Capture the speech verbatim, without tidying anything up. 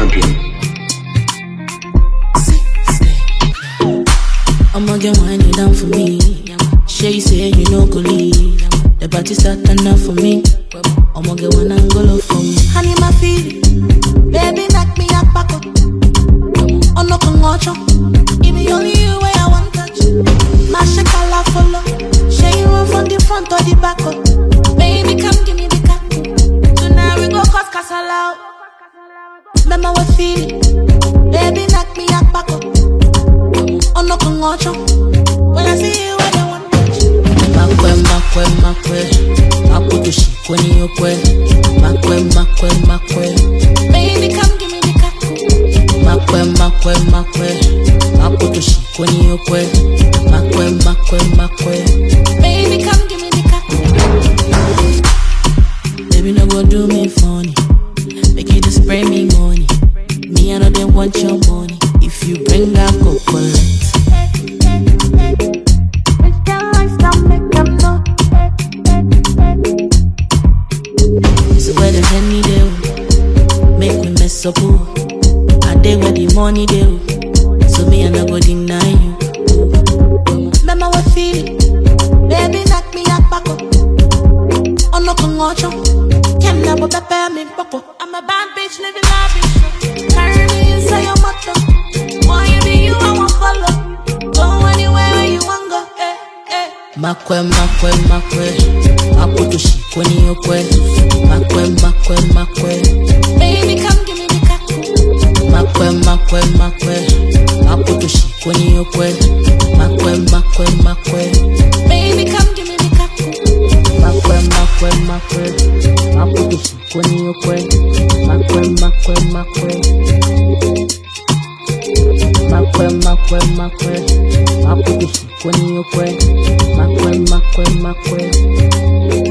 champion. I'ma get winding down for me. Shay say you know go leave. The party start enough for me. I'ma get one angle for me. Honey, my feet, baby, knock me up back up. Oh no, come watch up. Give me only you where I want touch. My shakala follow. Shay you run from the front or the back up. Baby, come give me the cat. Tonight we go cause casala. Remember what feeling. Baby, knock me up back up. Oh no, come watch up. When I see you, I don't want touch. Makwe, makwe, makwe. Maputo shikweni yokwe. Makwe, makwe, makwe. Baby, come give me the cat. Makwe, makwe, makwe. Maputo shikweni yokwe. Makwe, makwe, makwe. Baby, come give me the cat. Baby, no go do me funny. Make you just spray me money. Me, I know they want your money. If you bring that, go collect. So where the money do, make me mess up. I dey where the money do, so me I no go deny you. Remember what feeling, baby knock me up back up. Oh no come watch up, can't never prepare me popo. I'm a bad bitch living lavish, carry me inside your motor. Want you be you, I won't follow. Go anywhere you want go. Eh, eh. Makwe, makwe, makwe. Maputo shikweni yokwe. Makwe, makwe, makwe. Baby, come give me the cat. Makwe, makwe, makwe. Maputo shikweni yokwe. Makwe, makwe, makwe. Baby, come give me the cat. Makwe, makwe, makwe. Maputo shikweni yokwe. Makwe, makwe, makwe. Makwe, makwe, makwe. Maputo shikweni yokwe. Makwe, makwe, makwe.